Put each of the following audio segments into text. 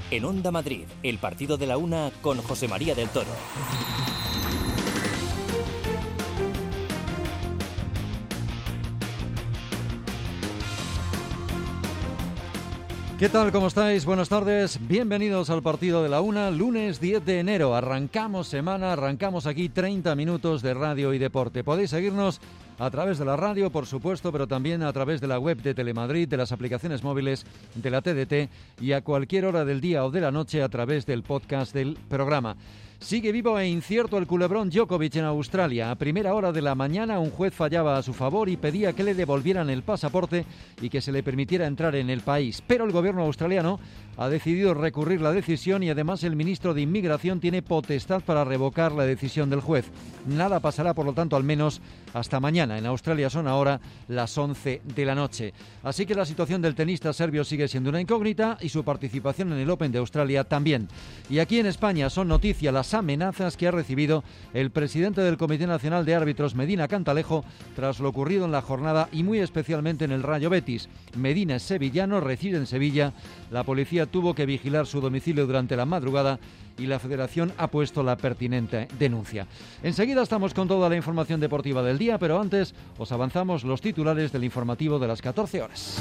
En Onda Madrid, el partido de la una con José María del Toro. ¿Qué tal? ¿Cómo estáis? Buenas tardes. Bienvenidos al partido de la una, lunes 10 de enero. Arrancamos semana, arrancamos aquí 30 minutos de radio y deporte. Podéis seguirnos a través de la radio, por supuesto, pero también a través de la web de Telemadrid, de las aplicaciones móviles de la TDT y a cualquier hora del día o de la noche a través del podcast del programa. Sigue vivo e incierto el culebrón Djokovic en Australia. A primera hora de la mañana un juez fallaba a su favor y pedía que le devolvieran el pasaporte y que se le permitiera entrar en el país. Pero el gobierno australiano ha decidido recurrir la decisión y además el ministro de Inmigración tiene potestad para revocar la decisión del juez. Nada pasará, por lo tanto, al menos hasta mañana. En Australia son ahora las 11 de la noche. Así que la situación del tenista serbio sigue siendo una incógnita y su participación en el Open de Australia también. Y aquí en España son noticia las amenazas que ha recibido el presidente del Comité Nacional de Árbitros, Medina Cantalejo, tras lo ocurrido en la jornada y muy especialmente en el Rayo Betis. Medina es sevillano, reside en Sevilla. La policía tuvo que vigilar su domicilio durante la madrugada y la Federación ha puesto la pertinente denuncia. Enseguida estamos con toda la información deportiva del día, pero antes os avanzamos los titulares del informativo de las 14 horas.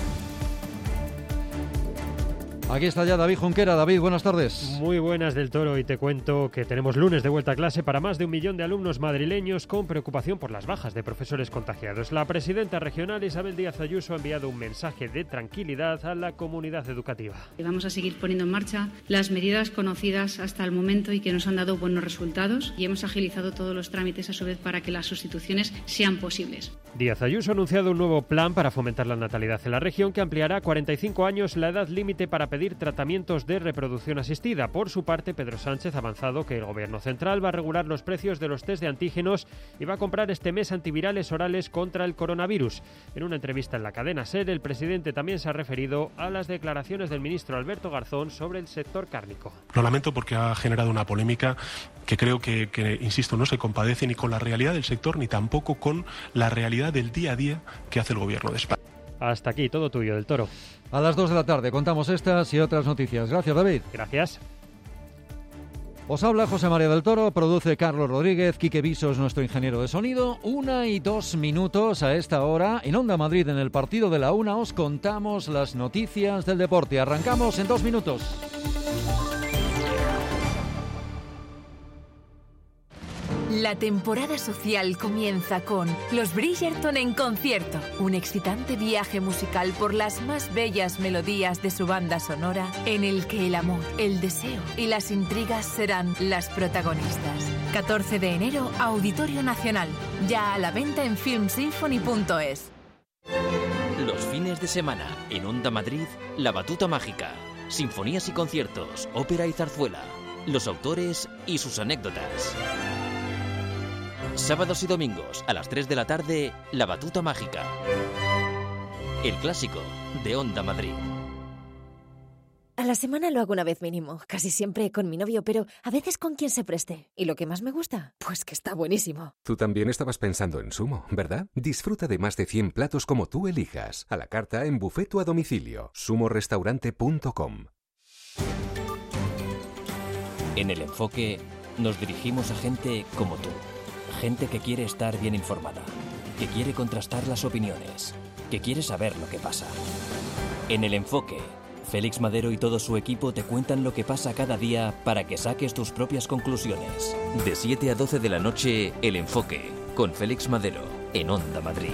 Aquí está ya David Junquera. David, buenas tardes. Muy buenas, del Toro, y te cuento que tenemos lunes de vuelta a clase para más de 1 millón de alumnos madrileños con preocupación por las bajas de profesores contagiados. La presidenta regional Isabel Díaz Ayuso ha enviado un mensaje de tranquilidad a la comunidad educativa. Vamos a seguir poniendo en marcha las medidas conocidas hasta el momento y que nos han dado buenos resultados, y hemos agilizado todos los trámites a su vez para que las sustituciones sean posibles. Díaz Ayuso ha anunciado un nuevo plan para fomentar la natalidad en la región que ampliará a 45 años la edad límite para pedir tratamientos de reproducción asistida. Por su parte, Pedro Sánchez ha avanzado que el Gobierno central va a regular los precios de los test de antígenos y va a comprar este mes antivirales orales contra el coronavirus. En una entrevista en la cadena SER, el presidente también se ha referido a las declaraciones del ministro Alberto Garzón sobre el sector cárnico. Lo lamento porque ha generado una polémica que creo que, insisto, no se compadece ni con la realidad del sector ni tampoco con la realidad del día a día que hace el Gobierno de España. Hasta aquí, todo tuyo, del Toro. A las 2 de la tarde contamos estas y otras noticias. Gracias, David. Gracias. Os habla José María del Toro, produce Carlos Rodríguez, Quique Visos, nuestro ingeniero de sonido. 1 y 2 minutos a esta hora. En Onda Madrid, en el partido de la una, os contamos las noticias del deporte. Arrancamos en 2 minutos. La temporada social comienza con Los Bridgerton en concierto, un excitante viaje musical por las más bellas melodías de su banda sonora, en el que el amor, el deseo y las intrigas serán las protagonistas. 14 de enero, Auditorio Nacional, ya a la venta en filmsymphony.es. Los fines de semana, en Onda Madrid, La Batuta Mágica. Sinfonías y conciertos, ópera y zarzuela. Los autores y sus anécdotas. Sábados y domingos a las 3 de la tarde, La Batuta Mágica. El clásico de Onda Madrid. A la semana lo hago una vez mínimo, casi siempre con mi novio, pero a veces con quien se preste. ¿Y lo que más me gusta? Pues que está buenísimo. Tú también estabas pensando en Sumo, ¿verdad? Disfruta de más de 100 platos como tú elijas, a la carta, en buffet o a domicilio. sumorestaurante.com. En El Enfoque nos dirigimos a gente como tú. Gente que quiere estar bien informada, que quiere contrastar las opiniones, que quiere saber lo que pasa. En El Enfoque, Félix Madero y todo su equipo te cuentan lo que pasa cada día para que saques tus propias conclusiones. De 7 a 12 de la noche, El Enfoque, con Félix Madero, en Onda Madrid.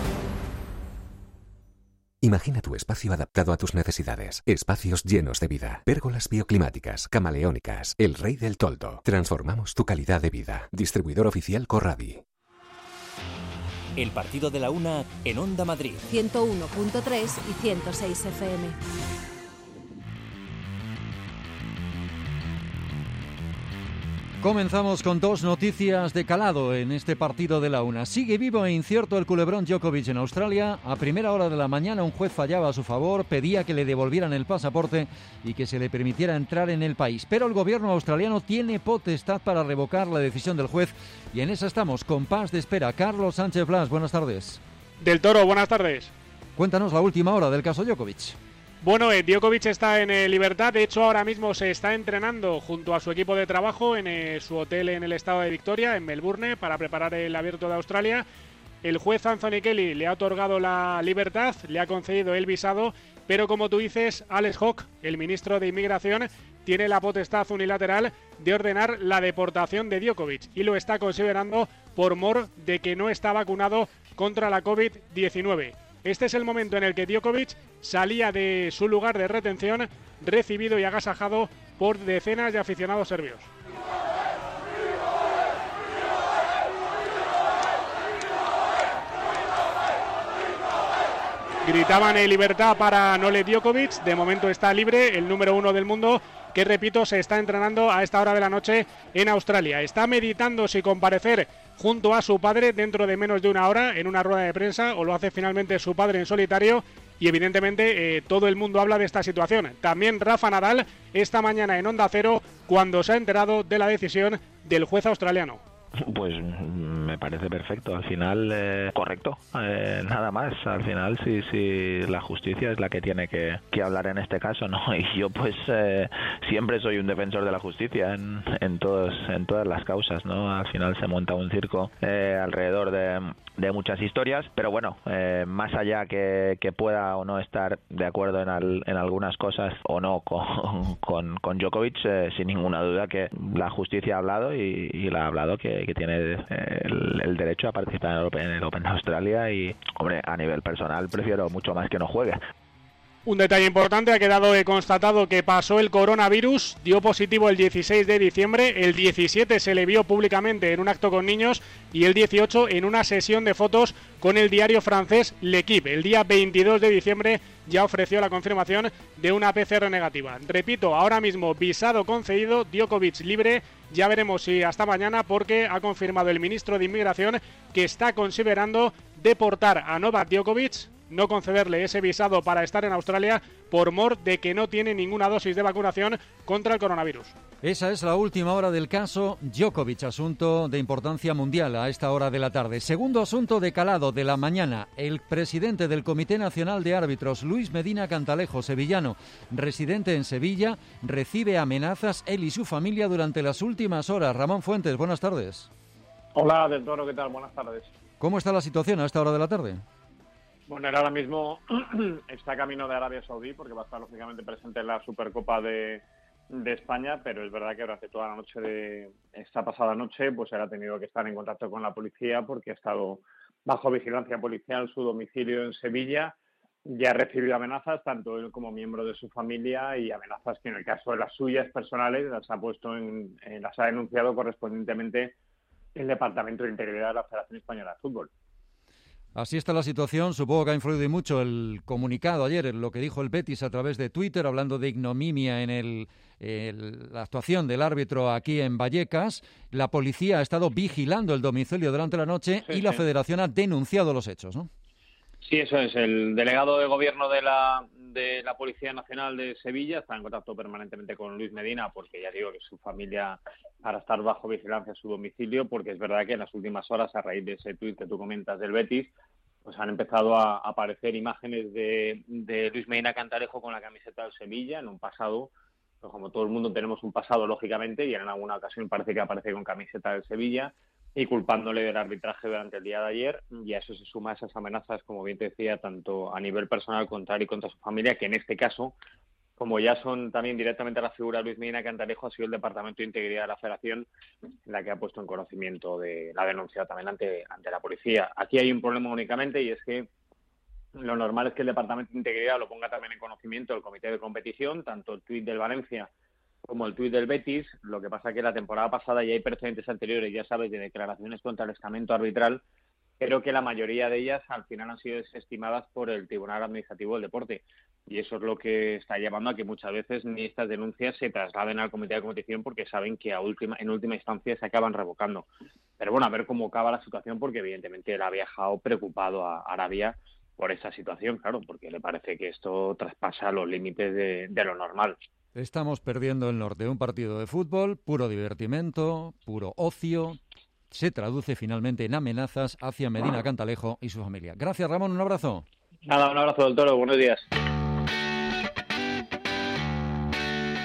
Imagina tu espacio adaptado a tus necesidades. Espacios llenos de vida. Pérgolas bioclimáticas, camaleónicas. El Rey del Toldo. Transformamos tu calidad de vida. Distribuidor oficial Corradi. El partido de la una en Onda Madrid. 101.3 y 106 FM. Comenzamos con 2 noticias de calado en este partido de la una. Sigue vivo e incierto el culebrón Djokovic en Australia. A primera hora de la mañana un juez fallaba a su favor, pedía que le devolvieran el pasaporte y que se le permitiera entrar en el país. Pero el gobierno australiano tiene potestad para revocar la decisión del juez y en esa estamos, con paz de espera. Carlos Sánchez Blas, buenas tardes. Del Toro, buenas tardes. Cuéntanos la última hora del caso Djokovic. Bueno, Djokovic está en libertad, de hecho ahora mismo se está entrenando junto a su equipo de trabajo en su hotel en el estado de Victoria, en Melbourne, para preparar el Abierto de Australia. El juez Anthony Kelly le ha otorgado la libertad, le ha concedido el visado, pero como tú dices, Alex Hawke, el ministro de Inmigración, tiene la potestad unilateral de ordenar la deportación de Djokovic y lo está considerando por mor de que no está vacunado contra la COVID-19. Este es el momento en el que Djokovic salía de su lugar de retención, recibido y agasajado por decenas de aficionados serbios. Gritaban en libertad para Nole Djokovic, de momento está libre, el número 1 del mundo, que repito, se está entrenando a esta hora de la noche en Australia. Está meditando si comparecer junto a su padre dentro de menos de una hora en una rueda de prensa, o lo hace finalmente su padre en solitario, y evidentemente todo el mundo habla de esta situación. También Rafa Nadal esta mañana en Onda Cero, cuando se ha enterado de la decisión del juez australiano. Pues me parece perfecto, al final correcto, nada más. Al final si la justicia es la que tiene que hablar en este caso, ¿no? Y yo pues siempre soy un defensor de la justicia en todas las causas, ¿no? Al final se monta un circo alrededor de muchas historias, pero bueno, más allá que pueda o no estar de acuerdo en algunas cosas o no con Djokovic, sin ninguna duda que la justicia ha hablado y la ha hablado que tiene el derecho a participar en el Open de Australia, y hombre, a nivel personal prefiero mucho más que no juegue. Un detalle importante, ha quedado constatado que pasó el coronavirus, dio positivo el 16 de diciembre, el 17 se le vio públicamente en un acto con niños y el 18 en una sesión de fotos con el diario francés L'Equipe. El día 22 de diciembre ya ofreció la confirmación de una PCR negativa. Repito, ahora mismo visado concedido, Djokovic libre, ya veremos si hasta mañana, porque ha confirmado el ministro de Inmigración que está considerando deportar a Novak Djokovic, no concederle ese visado para estar en Australia por mor de que no tiene ninguna dosis de vacunación contra el coronavirus. Esa es la última hora del caso Djokovic, asunto de importancia mundial a esta hora de la tarde. Segundo asunto de calado de la mañana. El presidente del Comité Nacional de Árbitros, Luis Medina Cantalejo, sevillano, residente en Sevilla, recibe amenazas él y su familia durante las últimas horas. Ramón Fuentes, buenas tardes. Hola, Del Toro, ¿qué tal? Buenas tardes. ¿Cómo está la situación a esta hora de la tarde? Bueno, él ahora mismo está camino de Arabia Saudí porque va a estar lógicamente presente en la Supercopa de España, pero es verdad que durante toda la noche de esta pasada noche pues él ha tenido que estar en contacto con la policía porque ha estado bajo vigilancia policial su domicilio en Sevilla. Ya ha recibido amenazas, tanto él como miembro de su familia, y amenazas que en el caso de las suyas personales las ha denunciado correspondientemente el Departamento de Integridad de la Federación Española de Fútbol. Así está la situación. Supongo que ha influido mucho el comunicado ayer, en lo que dijo el Betis a través de Twitter, hablando de ignominia en la actuación del árbitro aquí en Vallecas. La policía ha estado vigilando el domicilio durante la noche y la Federación ha denunciado los hechos, ¿no? Sí, eso es. El delegado de gobierno de la Policía Nacional de Sevilla está en contacto permanentemente con Luis Medina, porque ya digo que su familia, para estar bajo vigilancia a su domicilio, porque es verdad que en las últimas horas, a raíz de ese tuit que tú comentas del Betis, pues han empezado a aparecer imágenes de Luis Medina Cantalejo con la camiseta del Sevilla en un pasado. Pues como todo el mundo tenemos un pasado, lógicamente, y en alguna ocasión parece que aparece con camiseta del Sevilla, y culpándole del arbitraje durante el día de ayer, y a eso se suma esas amenazas, como bien te decía, tanto a nivel personal contra él y contra su familia, que en este caso, como ya son también directamente a la figura de Luis Medina Cantalejo, ha sido el Departamento de Integridad de la Federación la que ha puesto en conocimiento de la denuncia también ante la policía. Aquí hay un problema únicamente, y es que lo normal es que el Departamento de Integridad lo ponga también en conocimiento del Comité de Competición, tanto el tuit del Valencia como el tuit del Betis. Lo que pasa es que la temporada pasada ya hay precedentes anteriores, ya sabes, de declaraciones contra el estamento arbitral, pero que la mayoría de ellas al final han sido desestimadas por el Tribunal Administrativo del Deporte. Y eso es lo que está llevando a que muchas veces ni estas denuncias se trasladen al Comité de Competición, porque saben que en última instancia se acaban revocando. Pero bueno, a ver cómo acaba la situación, porque evidentemente él ha viajado preocupado a Arabia por esa situación, claro, porque le parece que esto traspasa los límites de lo normal. Estamos perdiendo el norte. Un partido de fútbol, puro divertimento, puro ocio, se traduce finalmente en amenazas hacia Medina Cantalejo y su familia. Gracias, Ramón. Un abrazo. Nada, un abrazo, Del Toro. Buenos días.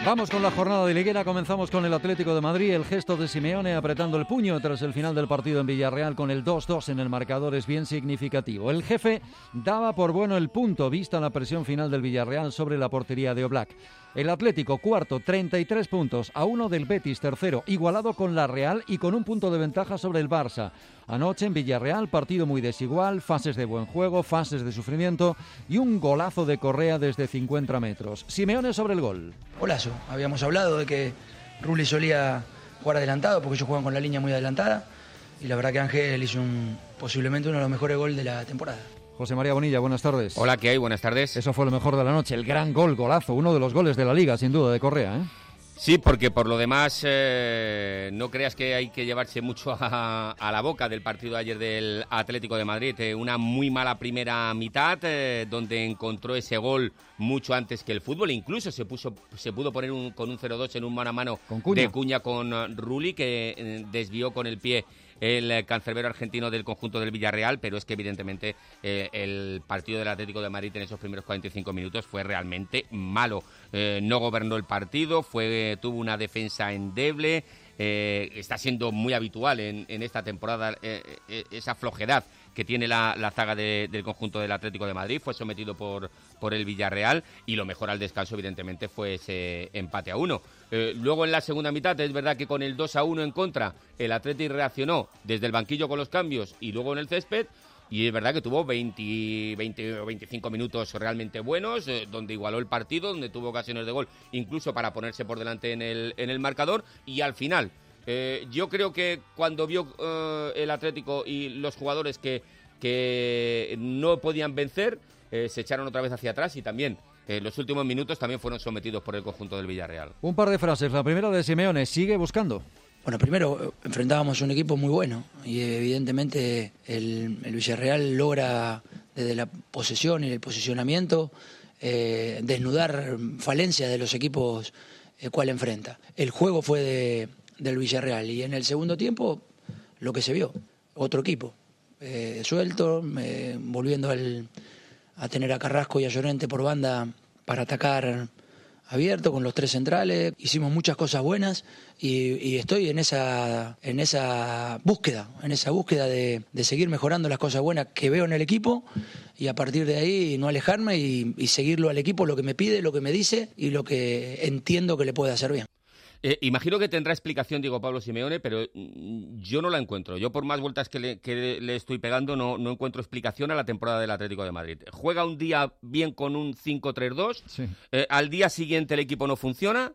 Vamos con la jornada de liguera, comenzamos con el Atlético de Madrid, el gesto de Simeone apretando el puño tras el final del partido en Villarreal con el 2-2 en el marcador es bien significativo. El jefe daba por bueno el punto vista la presión final del Villarreal sobre la portería de Oblak. El Atlético cuarto, 33 puntos, a 1 del Betis tercero, igualado con la Real y con un punto de ventaja sobre el Barça. Anoche en Villarreal, partido muy desigual, fases de buen juego, fases de sufrimiento y un golazo de Correa desde 50 metros. Simeone sobre el gol. Golazo. Habíamos hablado de que Rulli solía jugar adelantado porque ellos juegan con la línea muy adelantada y la verdad que Ángel hizo posiblemente uno de los mejores goles de la temporada. José María Bonilla, buenas tardes. Hola, ¿qué hay? Buenas tardes. Eso fue lo mejor de la noche, el gran golazo, uno de los goles de la Liga, sin duda, de Correa, ¿eh? Sí, porque por lo demás no creas que hay que llevarse mucho a la boca del partido de ayer del Atlético de Madrid. Una muy mala primera mitad donde encontró ese gol mucho antes que el fútbol. Incluso se pudo poner con un 0-2 en un mano a mano de Cuña con Rulli, que desvió con el pie el cancerbero argentino del conjunto del Villarreal, pero es que evidentemente el partido del Atlético de Madrid en esos primeros 45 minutos fue realmente malo. No gobernó el partido, tuvo una defensa endeble. Está siendo muy habitual en esta temporada esa flojedad que tiene la zaga del conjunto del Atlético de Madrid. Fue sometido por el Villarreal y lo mejor al descanso evidentemente fue ese empate a 1. Luego en la segunda mitad es verdad que con el 2-1 en contra el Atlético reaccionó desde el banquillo con los cambios y luego en el césped. Y es verdad que tuvo 20 o 25 minutos realmente buenos, donde igualó el partido, donde tuvo ocasiones de gol, incluso para ponerse por delante en el marcador. Y al final, yo creo que cuando vio el Atlético y los jugadores que no podían vencer, se echaron otra vez hacia atrás y también los últimos minutos también fueron sometidos por el conjunto del Villarreal. Un par de frases. La primera de Simeone, sigue buscando. Bueno, primero enfrentábamos un equipo muy bueno y evidentemente el Villarreal logra desde la posesión y el posicionamiento desnudar falencias de los equipos cual enfrenta. El juego fue del Villarreal y en el segundo tiempo lo que se vio, otro equipo suelto, volviendo a tener a Carrasco y a Llorente por banda para atacar abierto con los tres centrales. Hicimos muchas cosas buenas y estoy en esa búsqueda de seguir mejorando las cosas buenas que veo en el equipo y a partir de ahí no alejarme y seguirlo al equipo, lo que me pide, lo que me dice y lo que entiendo que le puede hacer bien. Imagino que tendrá explicación Diego Pablo Simeone, pero yo no la encuentro. Yo por más vueltas que le estoy pegando no encuentro explicación a la temporada del Atlético de Madrid. Juega un día bien con un 5-3-2, sí. Al día siguiente el equipo no funciona,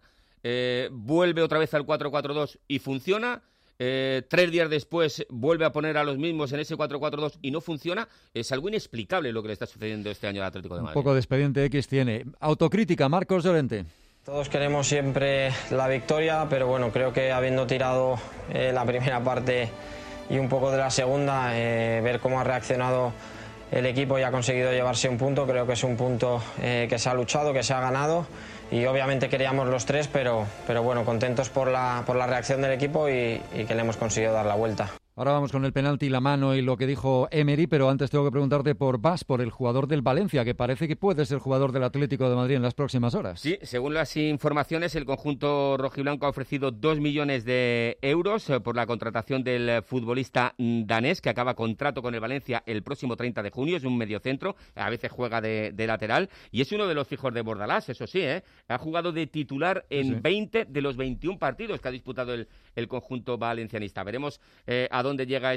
vuelve otra vez al 4-4-2 y funciona. 3 días después vuelve a poner a los mismos en ese 4-4-2 y no funciona. Es algo inexplicable lo que le está sucediendo este año al Atlético de Madrid. Un poco de expediente X tiene. Autocrítica, Marcos Llorente. Todos queremos siempre la victoria, pero bueno, creo que habiendo tirado la primera parte y un poco de la segunda, ver cómo ha reaccionado el equipo y ha conseguido llevarse un punto, creo que es un punto que se ha luchado, que se ha ganado y obviamente queríamos los 3, pero bueno, contentos por la reacción del equipo y que le hemos conseguido dar la vuelta. Ahora vamos con el penalti, la mano y lo que dijo Emery, pero antes tengo que preguntarte por Bas, por el jugador del Valencia, que parece que puede ser jugador del Atlético de Madrid en las próximas horas. Sí, según las informaciones, el conjunto rojiblanco ha ofrecido 2 millones de euros por la contratación del futbolista danés, que acaba contrato con el Valencia el próximo 30 de junio. Es un mediocentro, a veces juega de lateral, y es uno de los fijos de Bordalás, eso sí, ha jugado de titular en 20 de los 21 partidos que ha disputado el conjunto valencianista. Veremos a dónde llega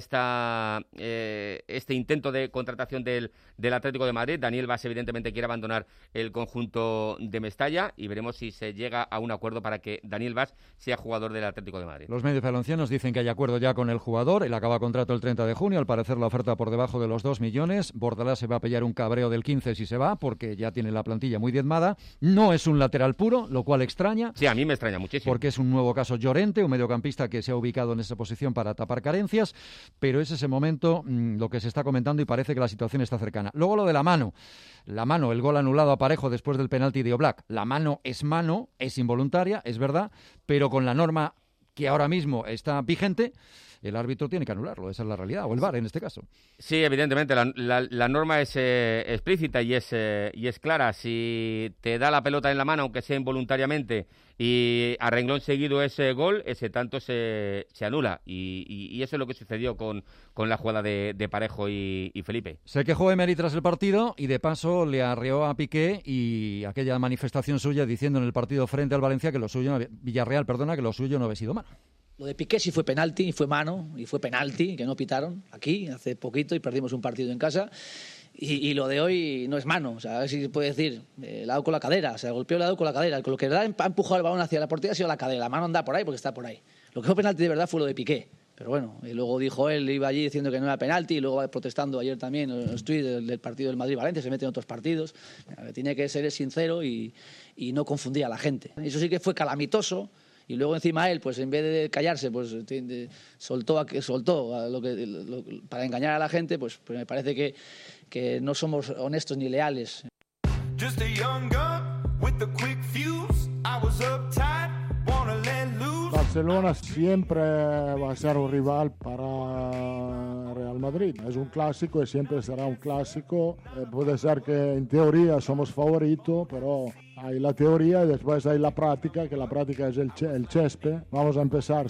este intento de contratación del Atlético de Madrid. Daniel Bas evidentemente quiere abandonar el conjunto de Mestalla y veremos si se llega a un acuerdo para que Daniel Bas sea jugador del Atlético de Madrid. Los medios valencianos dicen que hay acuerdo ya con el jugador. Él acaba contrato el 30 de junio. Al parecer la oferta por debajo de los 2 millones. Bordalás se va a pillar un cabreo del 15 si se va, porque ya tiene la plantilla muy diezmada. No es un lateral puro, lo cual extraña. Sí, a mí me extraña muchísimo. Porque es un nuevo caso Llorente, un mediocampista que se ha ubicado en esa posición para tapar carencias. Pero es ese momento lo que se está comentando y parece que la situación está cercana. Luego lo de la mano, el gol anulado a Parejo después del penalti de Oblak. La mano, es involuntaria, es verdad, pero con la norma que ahora mismo está vigente, el árbitro tiene que anularlo, esa es la realidad, o el VAR en este caso. Sí, evidentemente, la norma es explícita y es clara. Si te da la pelota en la mano, aunque sea involuntariamente, y a renglón seguido ese gol, ese tanto se anula. Y eso es lo que sucedió con la jugada de Parejo y Felipe. Se quejó Emery tras el partido y de paso le arreó a Piqué y aquella manifestación suya diciendo en el partido frente al Valencia que lo suyo, Villarreal, que lo suyo no había sido mano. Lo de Piqué sí fue penalti, y fue mano, y fue penalti, que no pitaron aquí hace poquito y perdimos un partido en casa. Y lo de hoy no es mano, o sea, a ver si se puede decir, le ha dado con la cadera, o sea, golpeó, le ha dado con la cadera. Lo que le ha empujado el balón hacia la portería ha sido la cadera, la mano anda por ahí porque está por ahí. Lo que fue penalti de verdad fue lo de Piqué. Pero bueno, y luego dijo él, iba allí diciendo que no era penalti, y luego protestando ayer también en los tweets del partido del Madrid-Valencia, se mete en otros partidos. Tiene que ser sincero y no confundir a la gente. Eso sí que fue calamitoso, y luego encima él, pues en vez de callarse, pues soltó para engañar a la gente, pues me parece que no somos honestos ni leales. Just a young gun with a quick fuse. I was uptight, wanna let loose. Barcelona siempre va a ser un rival para Real Madrid. Es un clásico y siempre será un clásico. Puede ser que en teoría somos favoritos, pero hay la teoría y después hay la práctica, que la práctica es el césped. Vamos a empezar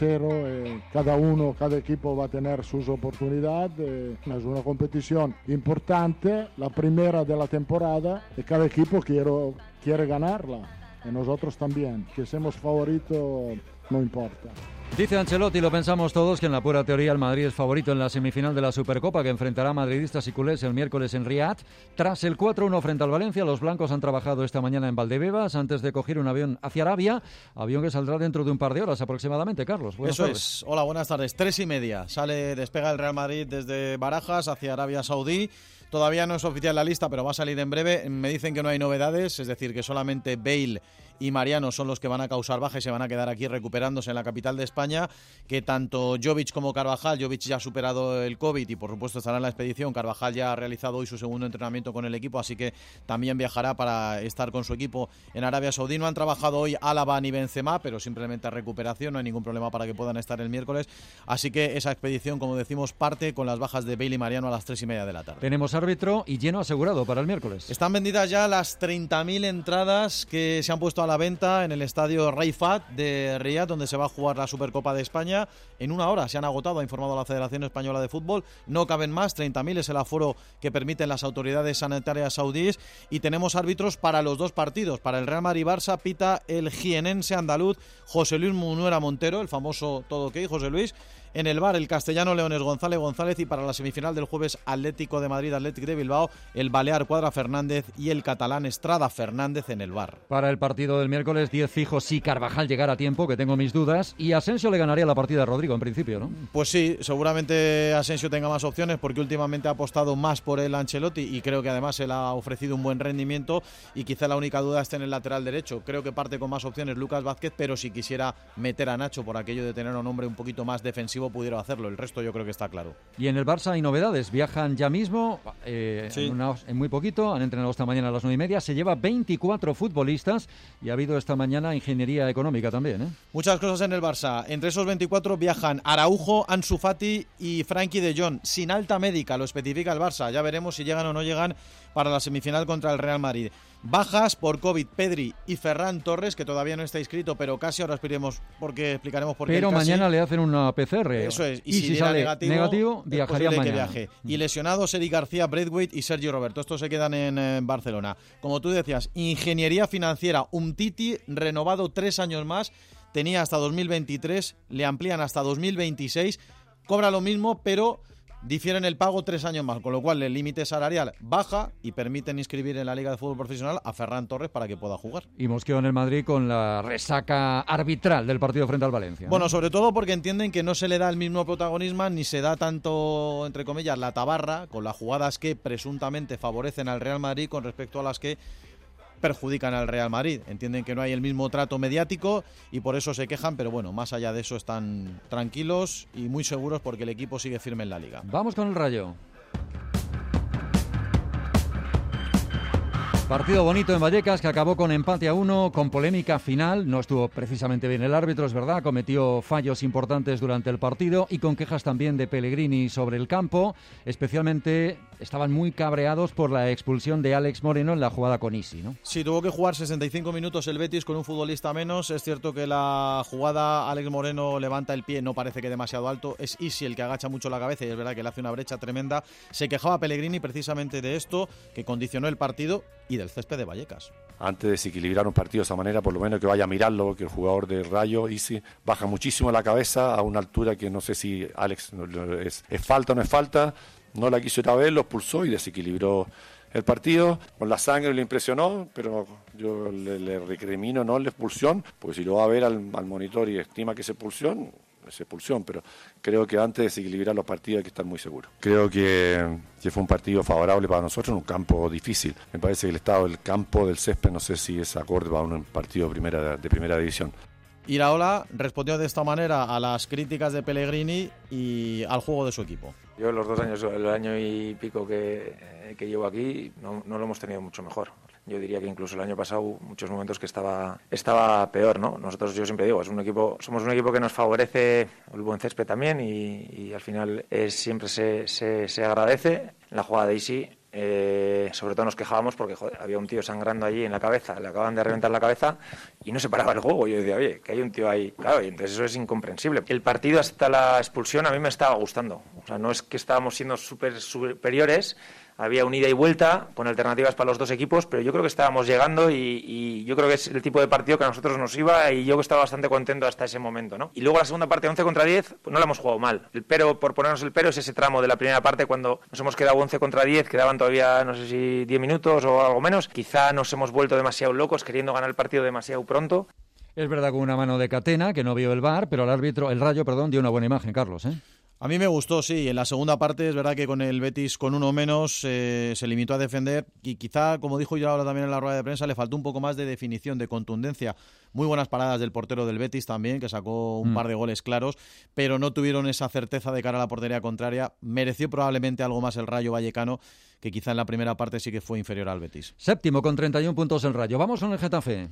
0-0. Cada equipo va a tener sus oportunidades. Es una competición importante, la primera de la temporada, y cada equipo quiere ganarla. Y nosotros también, que seamos favoritos no importa. Dice Ancelotti, lo pensamos todos, que en la pura teoría el Madrid es favorito en la semifinal de la Supercopa que enfrentará a madridistas y culés el miércoles en Riad. Tras el 4-1 frente al Valencia, los blancos han trabajado esta mañana en Valdebebas antes de coger un avión hacia Arabia, avión que saldrá dentro de un par de horas aproximadamente. Carlos, buenas tardes. Eso es. Hola, buenas tardes. 3:30. Despega el Real Madrid desde Barajas hacia Arabia Saudí. Todavía no es oficial la lista, pero va a salir en breve. Me dicen que no hay novedades, es decir, que solamente Bale y Mariano son los que van a causar baja y se van a quedar aquí recuperándose en la capital de España, que tanto Jovic como Carvajal, Jovic ya ha superado el COVID y por supuesto estará en la expedición, Carvajal ya ha realizado hoy su segundo entrenamiento con el equipo, así que también viajará para estar con su equipo en Arabia Saudí. No han trabajado hoy Álava ni Benzema, pero simplemente a recuperación, no hay ningún problema para que puedan estar el miércoles, así que esa expedición, como decimos, parte con las bajas de Bale y Mariano a las 3:30 de la tarde. Tenemos árbitro y lleno asegurado para el miércoles. Están vendidas ya las 30.000 entradas que se han puesto a la venta en el estadio Rey Fahd de Riad, donde se va a jugar la Supercopa de España. En una hora se han agotado, ha informado la Federación Española de Fútbol. No caben más, 30.000 es el aforo que permiten las autoridades sanitarias saudíes. Y tenemos árbitros para los dos partidos. Para el Real Madrid-Barça pita el jienense andaluz José Luis Munuera Montero, el famoso todo ok, José Luis. En el VAR, el castellano Leones González, y para la semifinal del jueves, Atlético de Madrid, Atlético de Bilbao, el balear Cuadra Fernández y el catalán Estrada Fernández en el VAR. Para el partido del miércoles, 10 fijos si Carvajal llegara a tiempo, que tengo mis dudas, y Asensio le ganaría la partida a Rodrigo en principio, ¿no? Pues sí, seguramente Asensio tenga más opciones porque últimamente ha apostado más por el Ancelotti y creo que además él ha ofrecido un buen rendimiento y quizá la única duda esté en el lateral derecho. Creo que parte con más opciones Lucas Vázquez, pero si quisiera meter a Nacho por aquello de tener un hombre un poquito más defensivo pudiera hacerlo, el resto yo creo que está claro. Y en el Barça hay novedades, viajan ya mismo, sí. en muy poquito, han entrenado esta mañana a las 9:30, se lleva 24 futbolistas y ha habido esta mañana ingeniería económica también, ¿eh? Muchas cosas en el Barça, entre esos 24 viajan Araujo, Ansu Fati y Frenkie de Jong, sin alta médica, lo especifica el Barça, ya veremos si llegan o no llegan para la semifinal contra el Real Madrid. Bajas por COVID, Pedri y Ferran Torres, que todavía no está inscrito, pero casi ahora explicaremos por qué. Pero mañana le hacen una PCR. Eso es, y si sale negativo viajaría mañana. Que viaje. Y lesionados Eric García, Braithwaite y Sergio Roberto. Estos se quedan en Barcelona. Como tú decías, ingeniería financiera, Umtiti renovado 3 años más, tenía hasta 2023, le amplían hasta 2026, cobra lo mismo, pero difieren el pago 3 años más, con lo cual el límite salarial baja y permiten inscribir en la Liga de Fútbol Profesional a Ferran Torres para que pueda jugar. Y mosqueo en el Madrid con la resaca arbitral del partido frente al Valencia, ¿no? Bueno, sobre todo porque entienden que no se le da el mismo protagonismo ni se da tanto, entre comillas, la tabarra con las jugadas que presuntamente favorecen al Real Madrid con respecto a las que perjudican al Real Madrid. Entienden que no hay el mismo trato mediático y por eso se quejan, pero bueno, más allá de eso están tranquilos y muy seguros porque el equipo sigue firme en la Liga. Vamos con el Rayo. Partido bonito en Vallecas que acabó con empate a 1, con polémica final. No estuvo precisamente bien el árbitro, es verdad, cometió fallos importantes durante el partido y con quejas también de Pellegrini sobre el campo. Especialmente estaban muy cabreados por la expulsión de Alex Moreno en la jugada con Isi, ¿no? Sí, tuvo que jugar 65 minutos el Betis con un futbolista menos. Es cierto que la jugada, Alex Moreno levanta el pie, no parece que demasiado alto. Es Isi el que agacha mucho la cabeza y es verdad que le hace una brecha tremenda. Se quejaba Pellegrini precisamente de esto, que condicionó el partido y del césped de Vallecas. Antes de desequilibrar un partido de esa manera, por lo menos que vaya a mirarlo, porque el jugador de Rayo, Isi, baja muchísimo la cabeza a una altura que no sé si Alex es falta o no es falta. No la quiso ir a ver, lo expulsó y desequilibró el partido. Con la sangre le impresionó, pero yo le recrimino no la expulsión, porque si lo va a ver al monitor y estima que es expulsión, pero creo que antes de desequilibrar los partidos hay que estar muy seguros. Creo que fue un partido favorable para nosotros en un campo difícil. Me parece que el estado del campo, del césped, no sé si es acorde para un partido de primera división. Iraola respondió de esta manera a las críticas de Pellegrini y al juego de su equipo. Yo los 2 años, el año y pico que llevo aquí, no lo hemos tenido mucho mejor. Yo diría que incluso el año pasado, muchos momentos que estaba peor, ¿no? Nosotros, yo siempre digo, somos un equipo que nos favorece el buen césped también y al final siempre se agradece. La jugada de Isi, sobre todo nos quejábamos porque había un tío sangrando allí en la cabeza, le acaban de reventar la cabeza y no se paraba el juego. Yo decía, oye, que hay un tío ahí. Claro, y entonces eso es incomprensible. El partido hasta la expulsión a mí me estaba gustando. O sea, no es que estábamos siendo superiores. Había un ida y vuelta con alternativas para los dos equipos, pero yo creo que estábamos llegando y yo creo que es el tipo de partido que a nosotros nos iba y yo que estaba bastante contento hasta ese momento, ¿no? Y luego la segunda parte, 11 contra 10, pues no la hemos jugado mal. El pero, por ponernos el pero, es ese tramo de la primera parte cuando nos hemos quedado 11 contra 10, quedaban todavía, no sé si 10 minutos o algo menos. Quizá nos hemos vuelto demasiado locos queriendo ganar el partido demasiado pronto. Es verdad con una mano de Catena, que no vio el VAR, pero el Rayo, dio una buena imagen, Carlos, ¿eh? A mí me gustó, sí. En la segunda parte es verdad que con el Betis con uno menos se limitó a defender y quizá, como dijo yo ahora también en la rueda de prensa, le faltó un poco más de definición, de contundencia. Muy buenas paradas del portero del Betis también, que sacó un par de goles claros, pero no tuvieron esa certeza de cara a la portería contraria. Mereció probablemente algo más el Rayo Vallecano, que quizá en la primera parte sí que fue inferior al Betis. Séptimo con 31 puntos el Rayo. Vamos con el Getafe.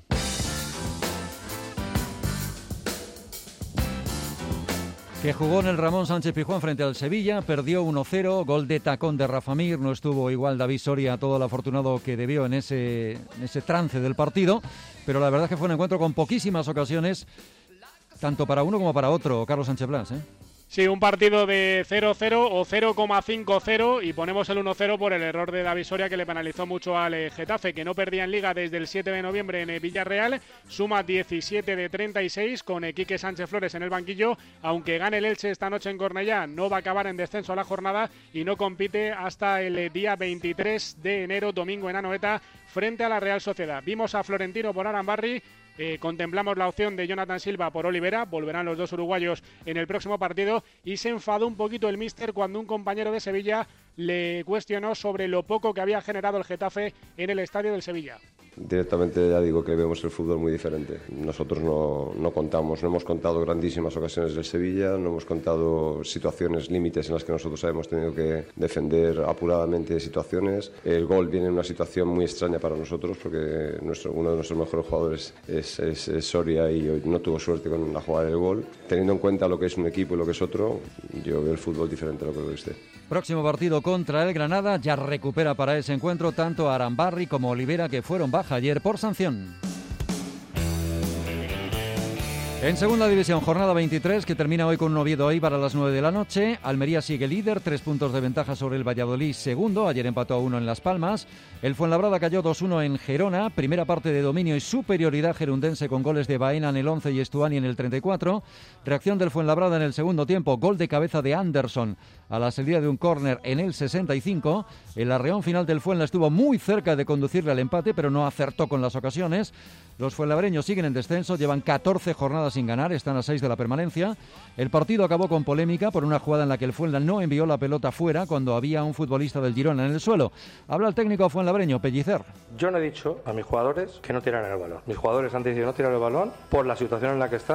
Que jugó en el Ramón Sánchez Pizjuán frente al Sevilla, perdió 1-0, gol de tacón de Rafa Mir, no estuvo igual David Soria, todo el afortunado que debió en ese trance del partido, pero la verdad es que fue un encuentro con poquísimas ocasiones, tanto para uno como para otro, Carlos Sánchez Blas, ¿eh? Sí, un partido de 0-0 o 0,50 y ponemos el 1-0 por el error de David Soria que le penalizó mucho al Getafe, que no perdía en Liga desde el 7 de noviembre en Villarreal, suma 17 de 36 con Quique Sánchez Flores en el banquillo, aunque gane el Elche esta noche en Cornellá, no va a acabar en descenso a la jornada y no compite hasta el día 23 de enero, domingo en Anoeta, frente a la Real Sociedad. Vimos a Florentino por Arambarri. Contemplamos la opción de Jonathan Silva por Olivera, volverán los dos uruguayos en el próximo partido y se enfadó un poquito el míster cuando un compañero de Sevilla le cuestionó sobre lo poco que había generado el Getafe en el estadio del Sevilla. Directamente ya digo que vemos el fútbol muy diferente. Nosotros no hemos contado grandísimas ocasiones del Sevilla, no hemos contado situaciones límites en las que nosotros hemos tenido que defender apuradamente situaciones. El gol viene en una situación muy extraña para nosotros porque uno de nuestros mejores jugadores es Soria y hoy no tuvo suerte con la jugada del gol. Teniendo en cuenta lo que es un equipo y lo que es otro, yo veo el fútbol diferente a lo que ve usted. Próximo partido contra el Granada, ya recupera para ese encuentro tanto a Arambarri como a Olivera, que fueron baja ayer por sanción. En segunda división, jornada 23, que termina hoy con un Oviedo Eibar a las 9 de la noche. Almería sigue líder, 3 puntos de ventaja sobre el Valladolid, segundo. Ayer empató a 1 en Las Palmas. El Fuenlabrada cayó 2-1 en Gerona. Primera parte de dominio y superioridad gerundense con goles de Baena en el 11 y Estuani en el 34. Reacción del Fuenlabrada en el segundo tiempo. Gol de cabeza de Anderson a la salida de un córner en el 65. El arreón final del Fuenla estuvo muy cerca de conducirle al empate, pero no acertó con las ocasiones. Los fuenlabreños siguen en descenso, llevan 14 jornadas sin ganar, están a 6 de la permanencia. El partido acabó con polémica por una jugada en la que el Fuenla no envió la pelota fuera cuando había un futbolista del Girona en el suelo. Habla el técnico fuenlabreño, Pellicer. Yo no he dicho a mis jugadores que no tiraran el balón. Mis jugadores han decidido no tirar el balón por la situación en la que está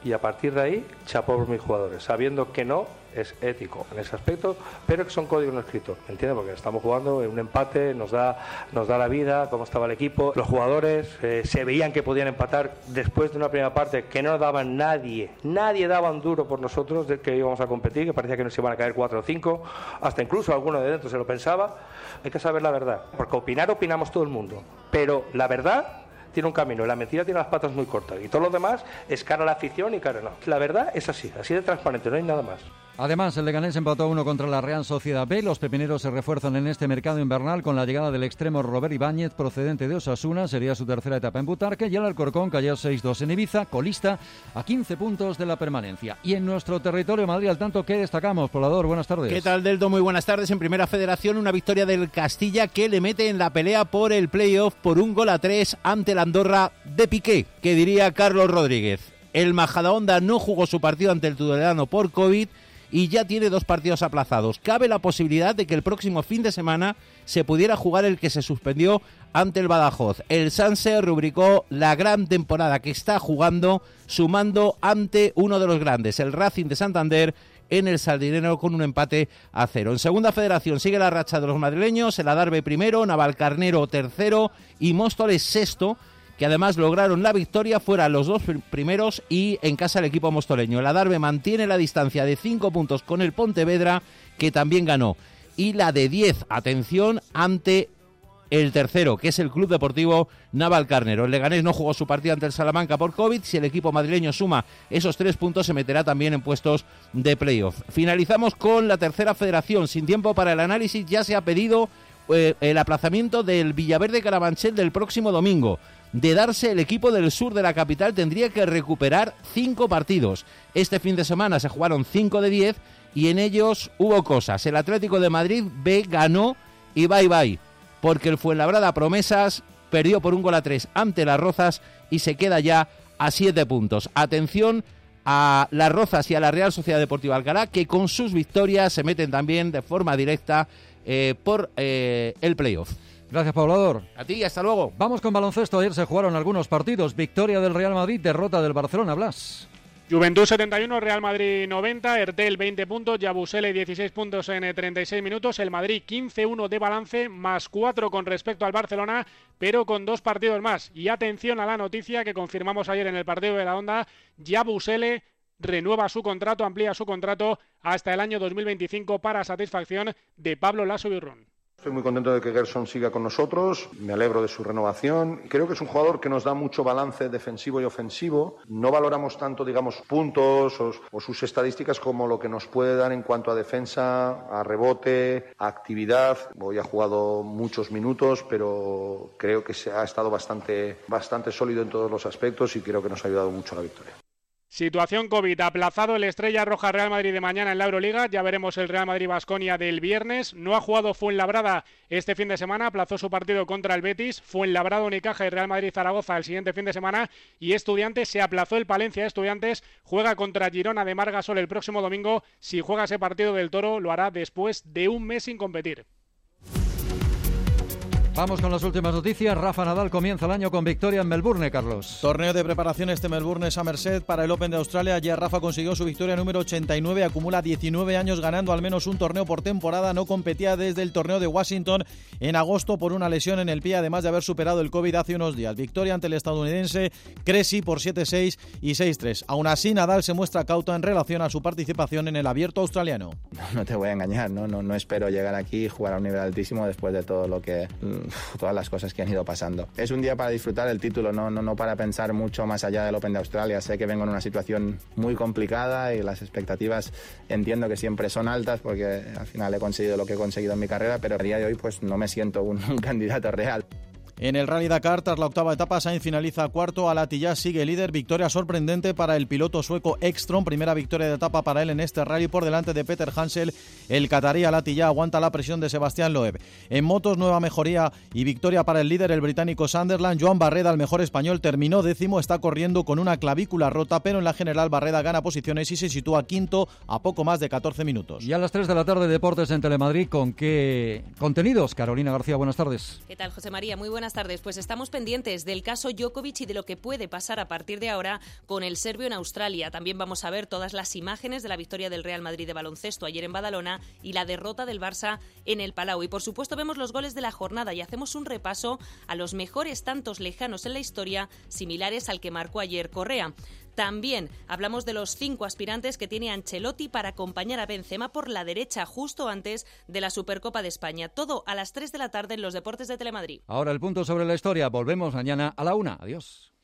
y a partir de ahí, chapó por mis jugadores, sabiendo que no es ético en ese aspecto, pero que son códigos no escritos, ¿entiendes? Porque estamos jugando en un empate, nos da la vida, cómo estaba el equipo, los jugadores se veían que podían empatar después de una primera parte que no daban nadie daba un duro por nosotros de que íbamos a competir, que parecía que nos iban a caer 4 o 5, hasta incluso alguno de dentro se lo pensaba. Hay que saber la verdad, porque opinamos todo el mundo, pero la verdad tiene un camino y la mentira tiene las patas muy cortas y todo lo demás es cara a la afición y cara no. La verdad es así de transparente, no hay nada más. Además, el Leganés empató a 1 contra la Real Sociedad B. Los pepineros se refuerzan en este mercado invernal con la llegada del extremo Robert Ibáñez, procedente de Osasuna. Sería su tercera etapa en Butarque. Y el Alcorcón cayó 6-2 en Ibiza, colista, a 15 puntos de la permanencia. Y en nuestro territorio Madrid, al tanto, ¿qué destacamos? Poblador, buenas tardes. ¿Qué tal, Deldo? Muy buenas tardes. En Primera Federación, una victoria del Castilla que le mete en la pelea por el playoff por 1-3 ante el Andorra de Piqué, que diría Carlos Rodríguez. El Majadahonda no jugó su partido ante el Tudelano por COVID y ya tiene 2 partidos aplazados. Cabe la posibilidad de que el próximo fin de semana se pudiera jugar el que se suspendió ante el Badajoz. El Sanse rubricó la gran temporada que está jugando, sumando ante uno de los grandes, el Racing de Santander, en el Sardinero con un empate a 0. En Segunda Federación sigue la racha de los madrileños, el Adarve primero, Navalcarnero tercero y Móstoles sexto, que además lograron la victoria fuera los 2 primeros y en casa el equipo mostoleño. El Adarve mantiene la distancia de 5 puntos con el Pontevedra, que también ganó, y la de 10, atención, ante el tercero, que es el Club Deportivo Navalcarnero. El Leganés no jugó su partido ante el Salamanca por COVID. Si el equipo madrileño suma esos 3 puntos, se meterá también en puestos de playoff. Finalizamos con la Tercera Federación. Sin tiempo para el análisis, ya se ha pedido el aplazamiento del Villaverde Carabanchel del próximo domingo. De darse, el equipo del sur de la capital tendría que recuperar 5 partidos. Este fin de semana se jugaron 5 de 10 y en ellos hubo cosas. El Atlético de Madrid B ganó y bye, porque el Fuenlabrada Promesas perdió por 1-3 ante las Rozas y se queda ya a 7 puntos. Atención a las Rozas y a la Real Sociedad Deportiva Alcalá, que con sus victorias se meten también de forma directa por el playoff. Gracias, poblador. A ti, hasta luego. Vamos con baloncesto. Ayer se jugaron algunos partidos. Victoria del Real Madrid, derrota del Barcelona. Blas. Juventud 71, Real Madrid 90, Ertel 20 puntos, Yabusele 16 puntos en 36 minutos, el Madrid 15-1 de balance, más 4 con respecto al Barcelona, pero con 2 partidos más. Y atención a la noticia que confirmamos ayer en el partido de la Onda, Yabusele renueva su contrato, amplía su contrato hasta el año 2025 para satisfacción de Pablo Lasso Birrón. Estoy muy contento de que Gerson siga con nosotros, me alegro de su renovación. Creo que es un jugador que nos da mucho balance defensivo y ofensivo. No valoramos tanto, digamos, puntos o sus estadísticas como lo que nos puede dar en cuanto a defensa, a rebote, a actividad. Hoy ha jugado muchos minutos, pero creo que ha estado bastante sólido en todos los aspectos y creo que nos ha ayudado mucho a la victoria. Situación COVID, aplazado el Estrella Roja Real Madrid de mañana en la Euroliga, ya veremos el Real Madrid-Baskonia del viernes. No ha jugado Fuenlabrada este fin de semana, aplazó su partido contra el Betis, Fuenlabrada Unicaja y Real Madrid-Zaragoza el siguiente fin de semana, y Estudiantes se aplazó el Palencia. Estudiantes juega contra Girona de Margasol el próximo domingo. Si juega ese partido del Toro, lo hará después de un mes sin competir. Vamos con las últimas noticias. Rafa Nadal comienza el año con victoria en Melbourne, Carlos. Torneo de preparación Melbourne Somerset para el Open de Australia. Ayer Rafa consiguió su victoria número 89, acumula 19 años ganando al menos un torneo por temporada. No competía desde el torneo de Washington en agosto por una lesión en el pie, además de haber superado el COVID hace unos días. Victoria ante el estadounidense Cressy por 7-6 y 6-3. Aún así, Nadal se muestra cauto en relación a su participación en el Abierto australiano. No te voy a engañar, no espero llegar aquí y jugar a un nivel altísimo después de todo lo que... todas las cosas que han ido pasando. Es un día para disfrutar el título, no para pensar mucho más allá del Open de Australia. Sé que vengo en una situación muy complicada y las expectativas entiendo que siempre son altas porque al final he conseguido lo que he conseguido en mi carrera, pero a día de hoy pues no me siento un candidato real. En el Rally Dakar, tras la octava etapa, Sainz finaliza cuarto, Al-Attiyah sigue líder, victoria sorprendente para el piloto sueco Ekstrom, primera victoria de etapa para él en este rally por delante de Peter Hansel. El catarí Al-Attiyah aguanta la presión de Sebastián Loeb. En motos, nueva mejoría y victoria para el líder, el británico Sunderland. Joan Barreda, el mejor español, terminó décimo, está corriendo con una clavícula rota, pero en la general Barreda gana posiciones y se sitúa quinto a poco más de 14 minutos. Y a las 3 de la tarde, Deportes en Telemadrid. ¿Con qué contenidos? Carolina García, buenas tardes. ¿Qué tal, José María? Muy buenas buenas tardes. Pues estamos pendientes del caso Djokovic y de lo que puede pasar a partir de ahora con el serbio en Australia. También vamos a ver todas las imágenes de la victoria del Real Madrid de baloncesto ayer en Badalona y la derrota del Barça en el Palau. Y por supuesto vemos los goles de la jornada y hacemos un repaso a los mejores tantos lejanos en la historia, similares al que marcó ayer Correa. También hablamos de los 5 aspirantes que tiene Ancelotti para acompañar a Benzema por la derecha justo antes de la Supercopa de España. Todo a las 3 de la tarde en los Deportes de Telemadrid. Ahora el punto sobre la historia. Volvemos mañana a la 1. Adiós.